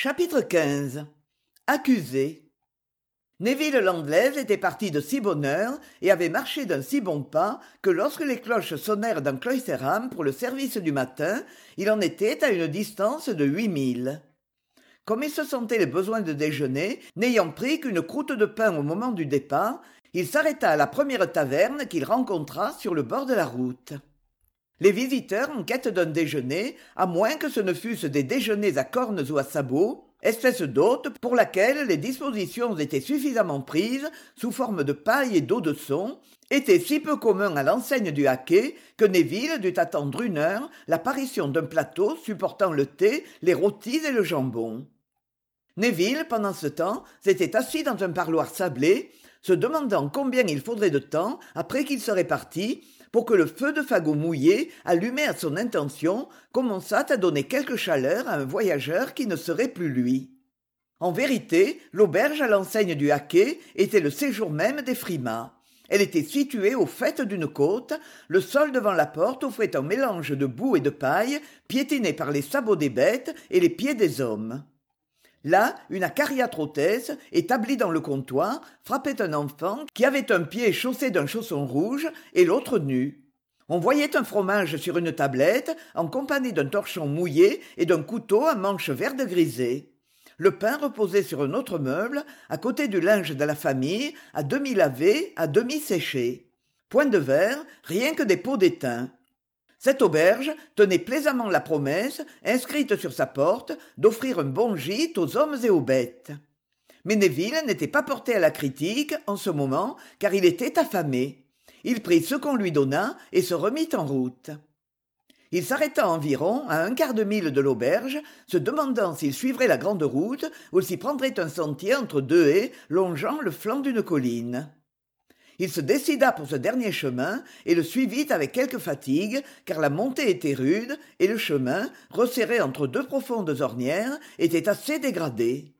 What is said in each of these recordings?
Chapitre 15. Accusé. Neville Landless était parti de si bonne heure et avait marché d'un si bon pas que lorsque les cloches sonnèrent dans Cloisterham pour le service du matin, il en était à une distance de 8 milles. Comme il se sentait le besoin de déjeuner, n'ayant pris qu'une croûte de pain au moment du départ, il s'arrêta à la première taverne qu'il rencontra sur le bord de la route. Les visiteurs en quête d'un déjeuner, à moins que ce ne fussent des déjeuners à cornes ou à sabots, espèce d'hôte pour laquelle les dispositions étaient suffisamment prises sous forme de paille et d'eau de son, étaient si peu communs à l'enseigne du haquet que Neville dut attendre 1 heure l'apparition d'un plateau supportant le thé, les rôtis et le jambon. Neville, pendant ce temps, s'était assis dans un parloir sablé, se demandant combien il faudrait de temps après qu'il serait parti pour que le feu de fagot mouillé, allumé à son intention, commençât à donner quelque chaleur à un voyageur qui ne serait plus lui. En vérité, l'auberge à l'enseigne du haquet était le séjour même des frimas. Elle était située au faîte d'une côte, le sol devant la porte offrait un mélange de boue et de paille, piétiné par les sabots des bêtes et les pieds des hommes. Là, une acariâtre hôtesse, établie dans le comptoir, frappait un enfant qui avait un pied chaussé d'un chausson rouge et l'autre nu. On voyait un fromage sur une tablette, en compagnie d'un torchon mouillé et d'un couteau à manche verte grisée. Le pain reposait sur un autre meuble, à côté du linge de la famille, à demi lavé, à demi séché. Point de verre, rien que des pots d'étain. Cette auberge tenait plaisamment la promesse, inscrite sur sa porte, d'offrir un bon gîte aux hommes et aux bêtes. Mais Neville n'était pas porté à la critique, en ce moment, car il était affamé. Il prit ce qu'on lui donna et se remit en route. Il s'arrêta environ à 1/4 de mille de l'auberge, se demandant s'il suivrait la grande route ou s'y prendrait un sentier entre 2 haies longeant le flanc d'une colline. Il se décida pour ce dernier chemin et le suivit avec quelque fatigue, car la montée était rude et le chemin, resserré entre 2 profondes ornières, était assez dégradé.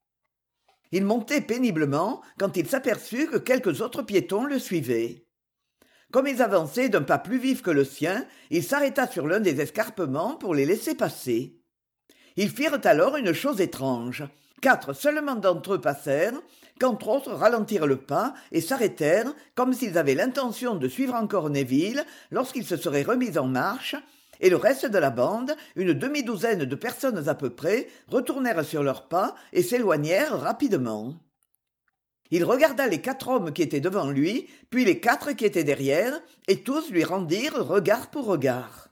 Il montait péniblement quand il s'aperçut que quelques autres piétons le suivaient. Comme ils avançaient d'un pas plus vif que le sien, il s'arrêta sur l'un des escarpements pour les laisser passer. Ils firent alors une chose étrange. 4 seulement d'entre eux passèrent, qu'entre autres ralentirent le pas et s'arrêtèrent comme s'ils avaient l'intention de suivre encore Neville lorsqu'il se serait remis en marche, et le reste de la bande, une demi-douzaine de personnes à peu près, retournèrent sur leurs pas et s'éloignèrent rapidement. Il regarda les 4 hommes qui étaient devant lui, puis les 4 qui étaient derrière, et tous lui rendirent regard pour regard.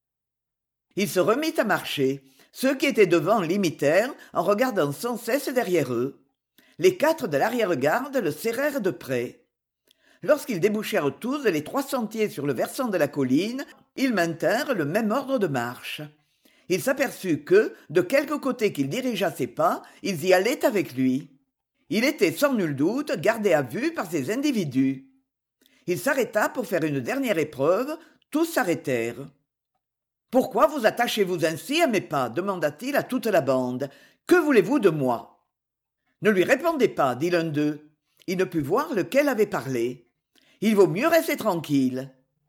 Il se remit à marcher. Ceux qui étaient devant l'imitèrent en regardant sans cesse derrière eux. Les 4 de l'arrière-garde le serrèrent de près. Lorsqu'ils débouchèrent tous les 3 sentiers sur le versant de la colline, ils maintinrent le même ordre de marche. Il s'aperçut que, de quelque côté qu'il dirigeât ses pas, ils y allaient avec lui. Il était sans nul doute gardé à vue par ces individus. Il s'arrêta pour faire une dernière épreuve, tous s'arrêtèrent. « Pourquoi vous attachez-vous ainsi à mes pas » demanda-t-il à toute la bande. « Que voulez-vous de moi ?» Ne lui répondez pas, dit l'un d'eux. Il ne put voir lequel avait parlé. « Il vaut mieux rester tranquille. »«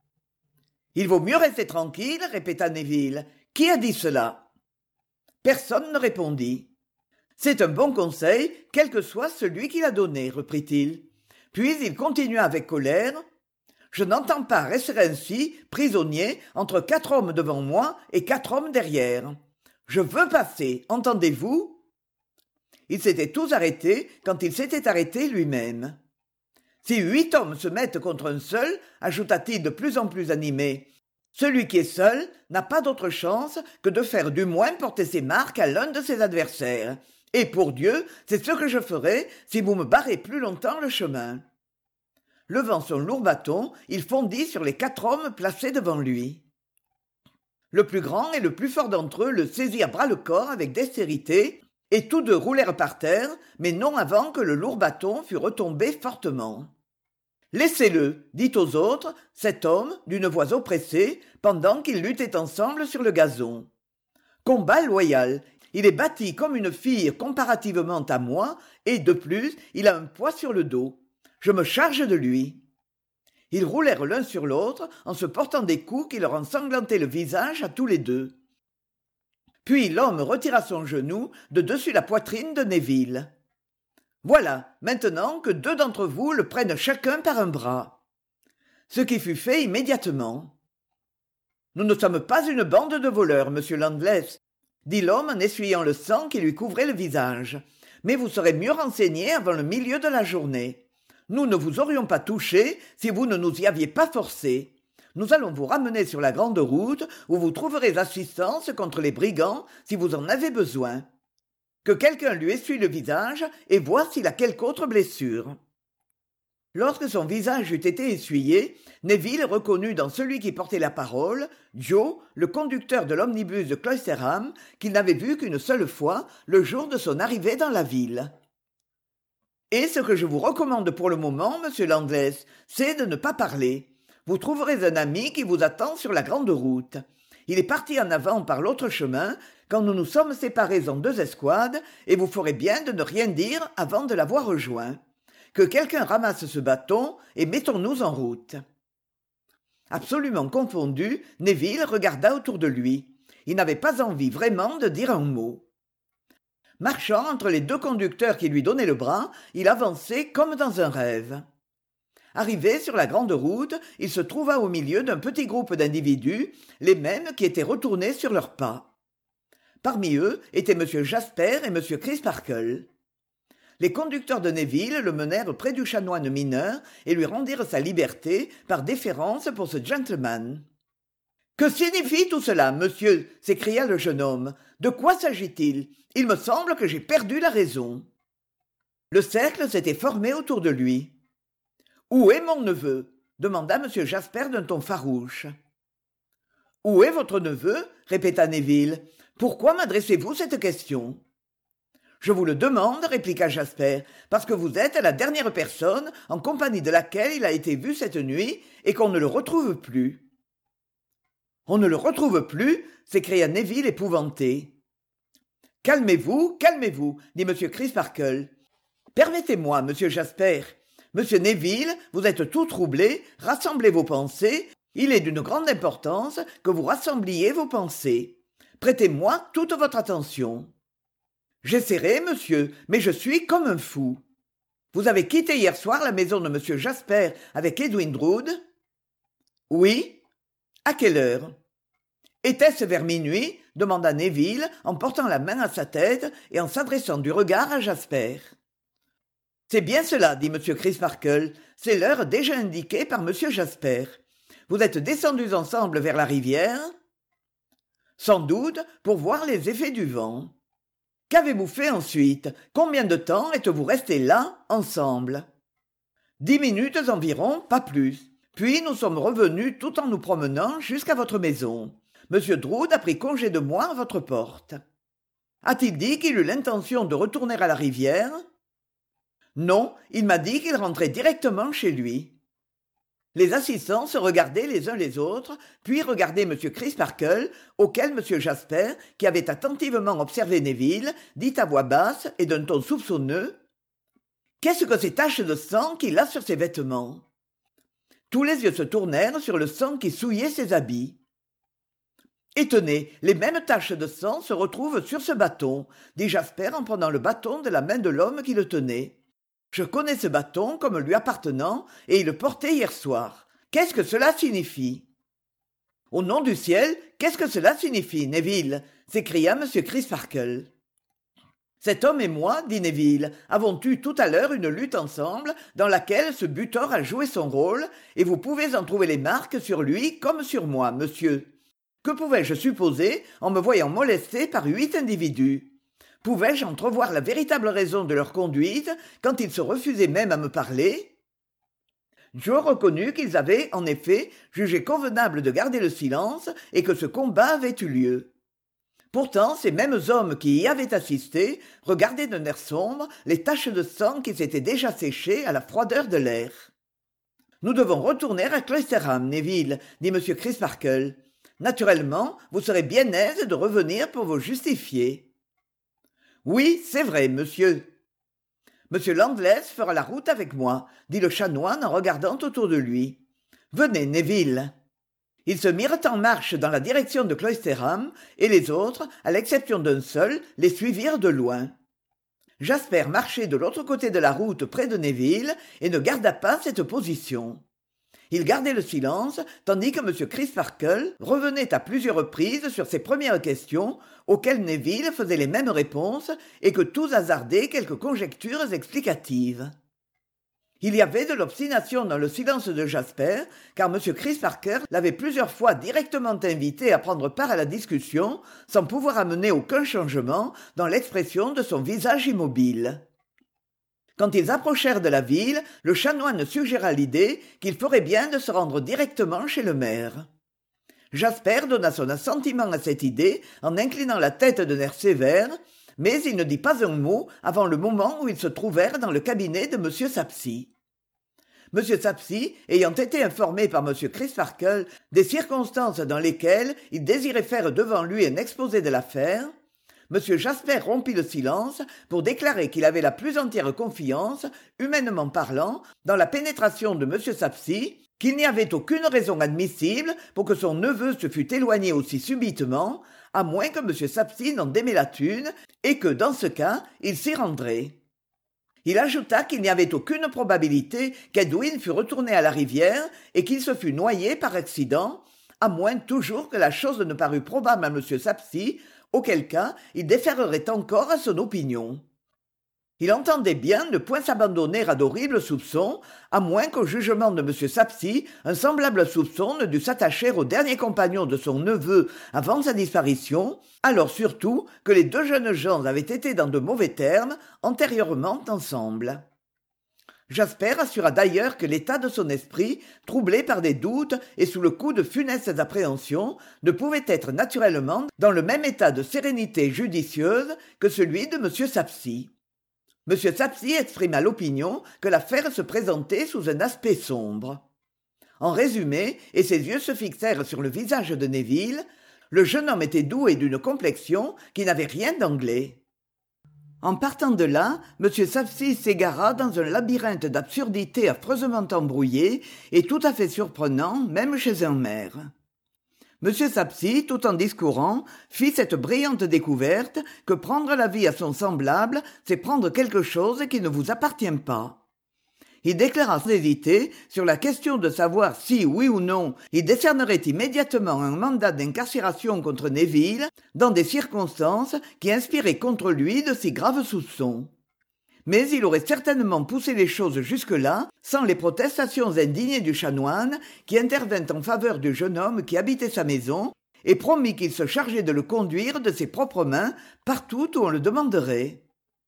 Il vaut mieux rester tranquille » répéta Neville. « Qui a dit cela ?» Personne ne répondit. « C'est un bon conseil, quel que soit celui qui l'a donné, reprit-il. Puis il continua avec colère. « Je n'entends pas rester ainsi, prisonnier, entre 4 hommes devant moi et 4 hommes derrière. Je veux passer, entendez-vous ?» Ils s'étaient tous arrêtés quand il s'était arrêté lui-même. « Si 8 hommes se mettent contre un seul, ajouta-t-il de plus en plus animé, celui qui est seul n'a pas d'autre chance que de faire du moins porter ses marques à l'un de ses adversaires. Et pour Dieu, c'est ce que je ferai si vous me barrez plus longtemps le chemin. » Levant son lourd bâton, il fondit sur les 4 hommes placés devant lui. Le plus grand et le plus fort d'entre eux le saisirent bras-le-corps avec dextérité, et tous 2 roulèrent par terre, mais non avant que le lourd bâton fût retombé fortement. « Laissez-le, dit aux autres, cet homme, d'une voix oppressée, pendant qu'ils luttaient ensemble sur le gazon. Combat loyal. Il est bâti comme une fille comparativement à moi, et, de plus, il a un poids sur le dos. Je me charge de lui. » Ils roulèrent l'un sur l'autre, en se portant des coups qui leur ensanglantaient le visage à tous les 2. Puis l'homme retira son genou de dessus la poitrine de Neville. « Voilà, maintenant que 2 d'entre vous le prennent chacun par un bras. » Ce qui fut fait immédiatement. « Nous ne sommes pas une bande de voleurs, monsieur Landless, » dit l'homme en essuyant le sang qui lui couvrait le visage. « Mais vous serez mieux renseigné avant le milieu de la journée. Nous ne vous aurions pas touché si vous ne nous y aviez pas forcé. Nous allons vous ramener sur la grande route où vous trouverez assistance contre les brigands si vous en avez besoin. Que quelqu'un lui essuie le visage et voie s'il a quelque autre blessure. » Lorsque son visage eut été essuyé, Neville reconnut dans celui qui portait la parole Joe, le conducteur de l'omnibus de Cloisterham, qu'il n'avait vu qu'une seule fois, le jour de son arrivée dans la ville. « Et ce que je vous recommande pour le moment, monsieur Landless, c'est de ne pas parler. Vous trouverez un ami qui vous attend sur la grande route. Il est parti en avant par l'autre chemin quand nous nous sommes séparés en 2 escouades, et vous ferez bien de ne rien dire avant de l'avoir rejoint. Que quelqu'un ramasse ce bâton et mettons-nous en route. » Absolument confondu, Neville regarda autour de lui. Il n'avait pas envie vraiment de dire un mot. Marchant entre les 2 conducteurs qui lui donnaient le bras, il avançait comme dans un rêve. Arrivé sur la grande route, il se trouva au milieu d'un petit groupe d'individus, les mêmes qui étaient retournés sur leurs pas. Parmi eux étaient M. Jasper et M. Crisparkle. Les conducteurs de Neville le menèrent près du chanoine mineur et lui rendirent sa liberté par déférence pour ce gentleman. « Que signifie tout cela, monsieur ?» s'écria le jeune homme. « De quoi s'agit-il ? Il me semble que j'ai perdu la raison. » Le cercle s'était formé autour de lui. « Où est mon neveu ?» demanda M. Jasper d'un ton farouche. « Où est votre neveu ?» répéta Neville. « Pourquoi m'adressez-vous cette question ?»« Je vous le demande, répliqua Jasper, parce que vous êtes la dernière personne en compagnie de laquelle il a été vu cette nuit et qu'on ne le retrouve plus. »« On ne le retrouve plus ?» s'écria Neville épouvanté. « Calmez-vous, calmez-vous, dit M. Crisparkle. Permettez-moi, monsieur Jasper. Monsieur Neville, vous êtes tout troublé, rassemblez vos pensées. Il est d'une grande importance que vous rassembliez vos pensées. Prêtez-moi toute votre attention. » « J'essaierai, monsieur, mais je suis comme un fou. Vous avez quitté hier soir la maison de monsieur Jasper avec Edwin Drood ? » ?»« Oui. »« À quelle heure ? » ?»« Était-ce vers minuit ? » demanda Neville en portant la main à sa tête et en s'adressant du regard à Jasper. « C'est bien cela, dit M. Crisparkle. C'est l'heure déjà indiquée par M. Jasper. Vous êtes descendus ensemble vers la rivière ? » ?»« Sans doute, pour voir les effets du vent. » « Qu'avez-vous fait ensuite ? Combien de temps êtes-vous restés là, ensemble ? » « 10 minutes environ, pas plus. Puis nous sommes revenus tout en nous promenant jusqu'à votre maison. Monsieur Drood a pris congé de moi à votre porte. » « A-t-il dit qu'il eut l'intention de retourner à la rivière ? » ?»« Non, il m'a dit qu'il rentrait directement chez lui. » Les assistants se regardaient les uns les autres, puis regardaient M. Crisparkle, auquel M. Jasper, qui avait attentivement observé Neville, dit à voix basse et d'un ton soupçonneux : « Qu'est-ce que ces taches de sang qu'il a sur ses vêtements ?» Tous les yeux se tournèrent sur le sang qui souillait ses habits. « Et tenez, les mêmes taches de sang se retrouvent sur ce bâton, dit Jasper en prenant le bâton de la main de l'homme qui le tenait. Je connais ce bâton comme lui appartenant et il le portait hier soir. Qu'est-ce que cela signifie ? » « Au nom du ciel, qu'est-ce que cela signifie, Neville ?» s'écria M. Crisparkle. « Cet homme et moi, dit Neville, avons eu tout à l'heure une lutte ensemble dans laquelle ce butor a joué son rôle et vous pouvez en trouver les marques sur lui comme sur moi, monsieur. Que pouvais-je supposer en me voyant molesté par 8 individus ? Pouvais-je entrevoir la véritable raison de leur conduite quand ils se refusaient même à me parler ? Joe reconnut qu'ils avaient, en effet, jugé convenable de garder le silence et que ce combat avait eu lieu. Pourtant, ces mêmes hommes qui y avaient assisté regardaient d'un air sombre les taches de sang qui s'étaient déjà séchées à la froideur de l'air. « Nous devons retourner à Cloisterham, Neville, dit M. Crisparkle. Naturellement, vous serez bien aise de revenir pour vous justifier. »« Oui, c'est vrai, monsieur. »« Monsieur Landless fera la route avec moi, dit le chanoine en regardant autour de lui. Venez, Neville. » Ils se mirent en marche dans la direction de Cloisterham, et les autres, à l'exception d'un seul, les suivirent de loin. Jasper marchait de l'autre côté de la route près de Neville et ne garda pas cette position. Il gardait le silence, tandis que M. Crisparkle revenait à plusieurs reprises sur ses premières questions, auxquelles Neville faisait les mêmes réponses, et que tous hasardaient quelques conjectures explicatives. Il y avait de l'obstination dans le silence de Jasper, car M. Crisparkle l'avait plusieurs fois directement invité à prendre part à la discussion, sans pouvoir amener aucun changement dans l'expression de son visage immobile. Quand ils approchèrent de la ville, le chanoine suggéra l'idée qu'il ferait bien de se rendre directement chez le maire. Jasper donna son assentiment à cette idée en inclinant la tête d'un air sévère, mais il ne dit pas un mot avant le moment où ils se trouvèrent dans le cabinet de M. Sapsy. M. Sapsy, ayant été informé par M. Crisparkle des circonstances dans lesquelles il désirait faire devant lui un exposé de l'affaire, M. Jasper rompit le silence pour déclarer qu'il avait la plus entière confiance, humainement parlant, dans la pénétration de M. Sapsy, qu'il n'y avait aucune raison admissible pour que son neveu se fût éloigné aussi subitement, à moins que M. Sapsy n'en démêlât la thune, et que, dans ce cas, il s'y rendrait. Il ajouta qu'il n'y avait aucune probabilité qu'Edwin fût retourné à la rivière et qu'il se fût noyé par accident, à moins toujours que la chose ne parût probable à M. Sapsy, auquel cas il déférerait encore à son opinion. Il entendait bien ne point s'abandonner à d'horribles soupçons, à moins qu'au jugement de M. Sapsy, un semblable soupçon ne dût s'attacher au dernier compagnon de son neveu avant sa disparition, alors surtout que les deux jeunes gens avaient été dans de mauvais termes antérieurement ensemble. Jasper assura d'ailleurs que l'état de son esprit, troublé par des doutes et sous le coup de funestes appréhensions, ne pouvait être naturellement dans le même état de sérénité judicieuse que celui de M. Sapsy. M. Sapsy exprima l'opinion que l'affaire se présentait sous un aspect sombre. En résumé, et ses yeux se fixèrent sur le visage de Neville, le jeune homme était doux et d'une complexion qui n'avait rien d'anglais. En partant de là, M. Sapsy s'égara dans un labyrinthe d'absurdités affreusement embrouillées et tout à fait surprenant, même chez un maire. M. Sapsy, tout en discourant, fit cette brillante découverte que prendre la vie à son semblable, c'est prendre quelque chose qui ne vous appartient pas. Il déclara sans hésiter sur la question de savoir si, oui ou non, il décernerait immédiatement un mandat d'incarcération contre Neville dans des circonstances qui inspiraient contre lui de si graves soupçons. Mais il aurait certainement poussé les choses jusque-là sans les protestations indignes du chanoine qui intervint en faveur du jeune homme qui habitait sa maison et promit qu'il se chargeait de le conduire de ses propres mains partout où on le demanderait.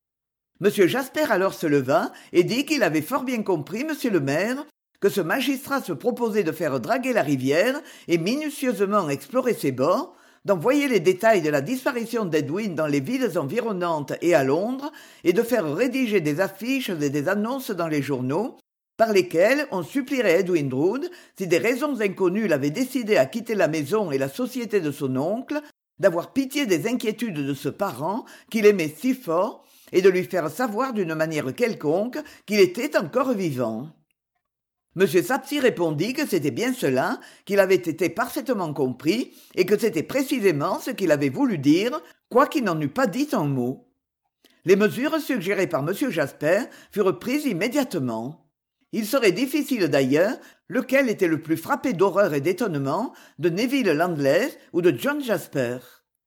M. Jasper alors se leva et dit qu'il avait fort bien compris, monsieur le maire, que ce magistrat se proposait de faire draguer la rivière et minutieusement explorer ses bords, d'envoyer les détails de la disparition d'Edwin dans les villes environnantes et à Londres, et de faire rédiger des affiches et des annonces dans les journaux, par lesquelles on supplierait Edwin Drood, si des raisons inconnues l'avaient décidé à quitter la maison et la société de son oncle, d'avoir pitié des inquiétudes de ce parent qu'il aimait si fort, et de lui faire savoir d'une manière quelconque qu'il était encore vivant. M. Sapsy répondit que c'était bien cela, qu'il avait été parfaitement compris, et que c'était précisément ce qu'il avait voulu dire, quoiqu'il n'en eût pas dit un mot. Les mesures suggérées par M. Jasper furent prises immédiatement. Il serait difficile d'ailleurs lequel était le plus frappé d'horreur et d'étonnement, de Neville Landless ou de John Jasper.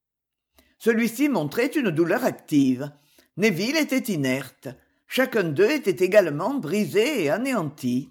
Celui-ci montrait une douleur active. Neville était inerte. Chacun d'eux était également brisé et anéanti.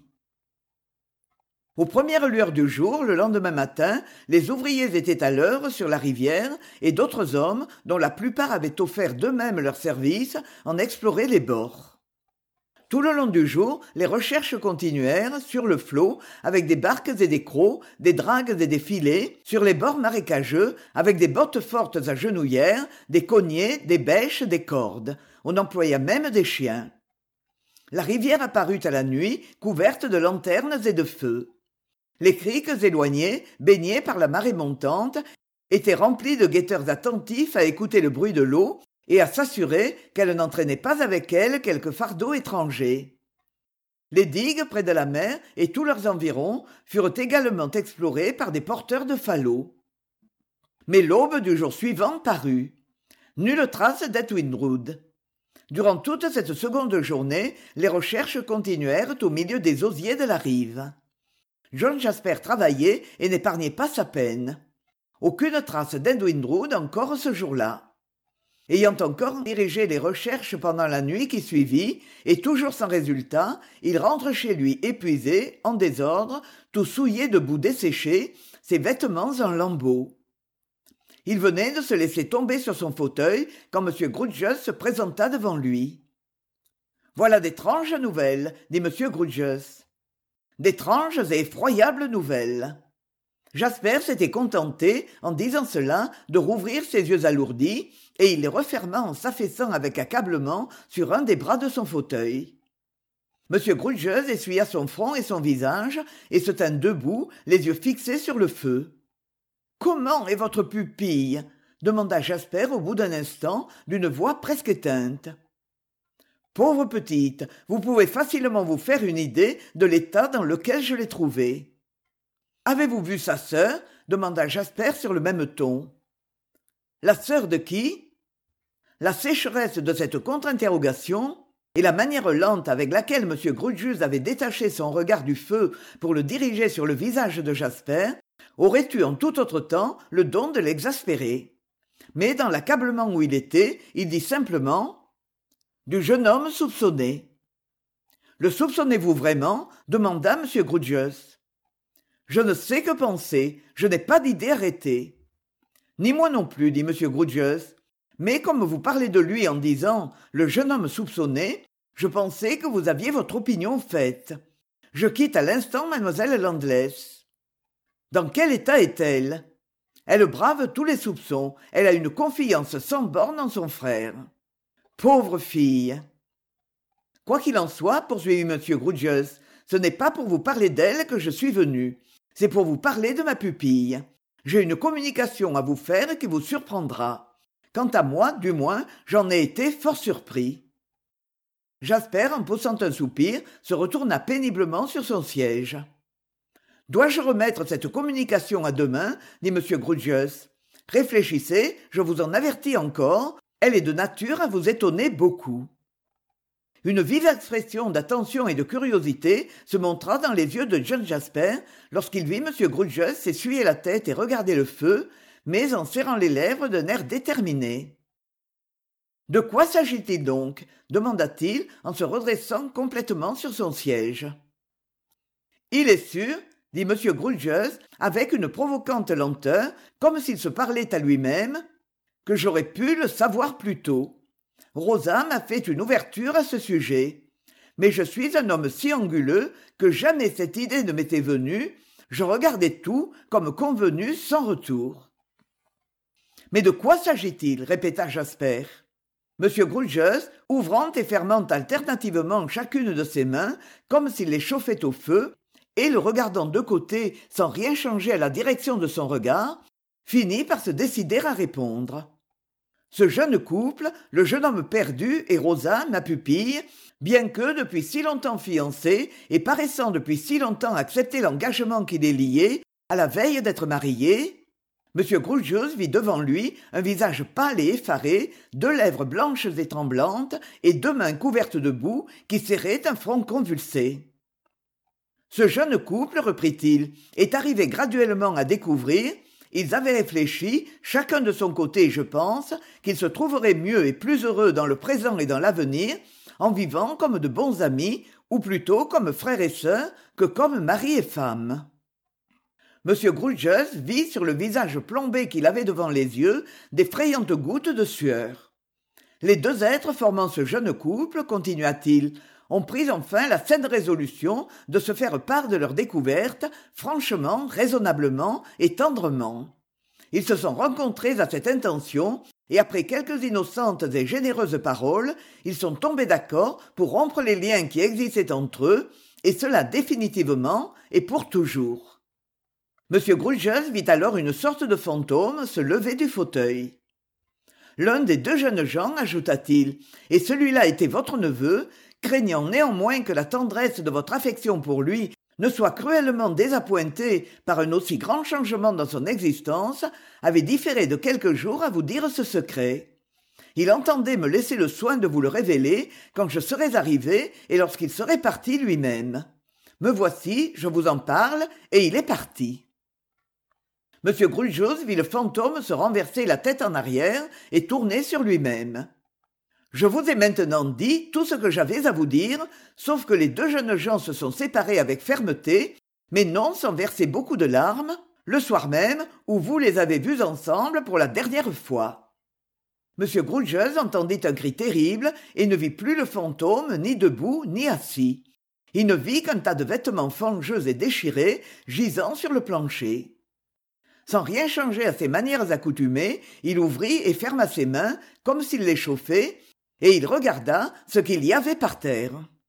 Aux premières lueurs du jour, le lendemain matin, les ouvriers étaient à l'heure sur la rivière et d'autres hommes, dont la plupart avaient offert d'eux-mêmes leurs services, en exploraient les bords. Tout le long du jour, les recherches continuèrent, sur le flot, avec des barques et des crocs, des dragues et des filets, sur les bords marécageux, avec des bottes fortes à genouillères, des cognets, des bêches, des cordes. On employa même des chiens. La rivière apparut à la nuit, couverte de lanternes et de feux. Les criques éloignées, baignées par la marée montante, étaient remplies de guetteurs attentifs à écouter le bruit de l'eau, et à s'assurer qu'elle n'entraînait pas avec elle quelque fardeau étranger. Les digues près de la mer et tous leurs environs furent également explorés par des porteurs de falots. Mais l'aube du jour suivant parut. Nulle trace d'Edwin Drood. Durant toute cette seconde journée, les recherches continuèrent au milieu des osiers de la rive. John Jasper travaillait et n'épargnait pas sa peine. Aucune trace d'Edwin Drood encore ce jour-là. Ayant encore dirigé les recherches pendant la nuit qui suivit, et toujours sans résultat, il rentre chez lui épuisé, en désordre, tout souillé de boue desséchée, ses vêtements en lambeaux. Il venait de se laisser tomber sur son fauteuil quand M. Grudges se présenta devant lui. « Voilà d'étranges nouvelles, dit M. Grudges. D'étranges et effroyables nouvelles. » Jasper s'était contenté, en disant cela, de rouvrir ses yeux alourdis, et il les referma en s'affaissant avec accablement sur un des bras de son fauteuil. M. Grudges essuya son front et son visage, et se tint debout, les yeux fixés sur le feu. « Comment est votre pupille ?» demanda Jasper au bout d'un instant, d'une voix presque éteinte. « Pauvre petite, vous pouvez facilement vous faire une idée de l'état dans lequel je l'ai trouvée. »« Avez-vous vu sa sœur ?» demanda Jasper sur le même ton. « La sœur de qui ?» La sécheresse de cette contre-interrogation et la manière lente avec laquelle M. Grudges avait détaché son regard du feu pour le diriger sur le visage de Jasper auraient eu en tout autre temps le don de l'exaspérer. Mais dans l'accablement où il était, il dit simplement « Du jeune homme soupçonné. »« Le soupçonnez-vous vraiment ?» demanda M. Grudges. « Je ne sais que penser, je n'ai pas d'idée arrêtée. »« Ni moi non plus, dit M. Grudges. Mais comme vous parlez de lui en disant « le jeune homme soupçonné », je pensais que vous aviez votre opinion faite. Je quitte à l'instant mademoiselle Landless. Dans quel état est-elle ? Elle brave tous les soupçons, elle a une confiance sans borne en son frère. Pauvre fille. Quoi qu'il en soit, poursuivit M. Grudges, ce n'est pas pour vous parler d'elle que je suis venu, c'est pour vous parler de ma pupille. J'ai une communication à vous faire qui vous surprendra. Quant à moi, du moins, j'en ai été fort surpris. Jasper, en poussant un soupir, se retourna péniblement sur son siège. « Dois-je remettre cette communication à demain ?» dit M. Grudges. « Réfléchissez, je vous en avertis encore, elle est de nature à vous étonner beaucoup. » Une vive expression d'attention et de curiosité se montra dans les yeux de John Jasper lorsqu'il vit M. Grudges s'essuyer la tête et regarder le feu, mais en serrant les lèvres d'un air déterminé. « De quoi s'agit-il donc ?» demanda-t-il en se redressant complètement sur son siège. « Il est sûr, » dit M. Grudges avec une provocante lenteur, comme s'il se parlait à lui-même, « que j'aurais pu le savoir plus tôt. Rosa m'a fait une ouverture à ce sujet. Mais je suis un homme si anguleux que jamais cette idée ne m'était venue, je regardais tout comme convenu sans retour. » « Mais de quoi s'agit-il » répéta Jasper. M. Grudges, ouvrant et fermant alternativement chacune de ses mains, comme s'il les chauffait au feu, et le regardant de côté sans rien changer à la direction de son regard, finit par se décider à répondre. Ce jeune couple, le jeune homme perdu et Rosa, ma pupille, bien que depuis si longtemps fiancés et paraissant depuis si longtemps accepter l'engagement qui les liait, à la veille d'être mariés, M. Grudges vit devant lui un visage pâle et effaré, deux lèvres blanches et tremblantes et deux mains couvertes de boue qui serraient un front convulsé. Ce jeune couple, reprit-il, est arrivé graduellement à découvrir, ils avaient réfléchi, chacun de son côté, je pense, qu'ils se trouveraient mieux et plus heureux dans le présent et dans l'avenir, en vivant comme de bons amis, ou plutôt comme frères et sœurs, que comme mari et femme. M. Grudges vit sur le visage plombé qu'il avait devant les yeux d'effrayantes gouttes de sueur. Les deux êtres formant ce jeune couple, continua-t-il, ont pris enfin la saine résolution de se faire part de leur découverte, franchement, raisonnablement et tendrement. Ils se sont rencontrés à cette intention, et après quelques innocentes et généreuses paroles, ils sont tombés d'accord pour rompre les liens qui existaient entre eux, et cela définitivement et pour toujours. M. Grudges vit alors une sorte de fantôme se lever du fauteuil. « L'un des deux jeunes gens, ajouta-t-il, et celui-là était votre neveu, Craignant néanmoins que la tendresse de votre affection pour lui ne soit cruellement désappointée par un aussi grand changement dans son existence, avait différé de quelques jours à vous dire ce secret. Il entendait me laisser le soin de vous le révéler quand je serais arrivé et lorsqu'il serait parti lui-même. Me voici, je vous en parle, et il est parti. M. Grugius vit le fantôme se renverser la tête en arrière et tourner sur lui-même. Je vous ai maintenant dit tout ce que j'avais à vous dire, sauf que les deux jeunes gens se sont séparés avec fermeté, mais non sans verser beaucoup de larmes, le soir même où vous les avez vus ensemble pour la dernière fois. M. Grugius entendit un cri terrible et ne vit plus le fantôme ni debout ni assis. Il ne vit qu'un tas de vêtements fangeux et déchirés gisant sur le plancher. Sans rien changer à ses manières accoutumées, il ouvrit et ferma ses mains comme s'il les chauffait, et il regarda ce qu'il y avait par terre.